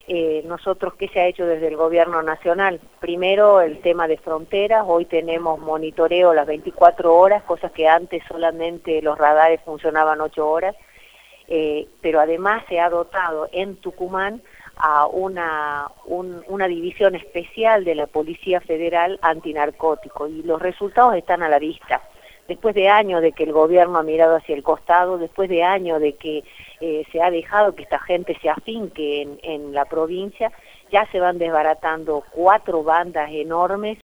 nosotros, ¿qué se ha hecho desde el gobierno nacional? Primero, el tema de fronteras. Hoy tenemos monitoreo las 24 horas, cosas que antes solamente los radares funcionaban 8 horas. Pero además se ha dotado en Tucumán a una división especial de la Policía Federal antinarcótico, y los resultados están a la vista. Después de años de que el gobierno ha mirado hacia el costado, después de años de que se ha dejado que esta gente se afinque en la provincia, ya se van desbaratando 4 bandas enormes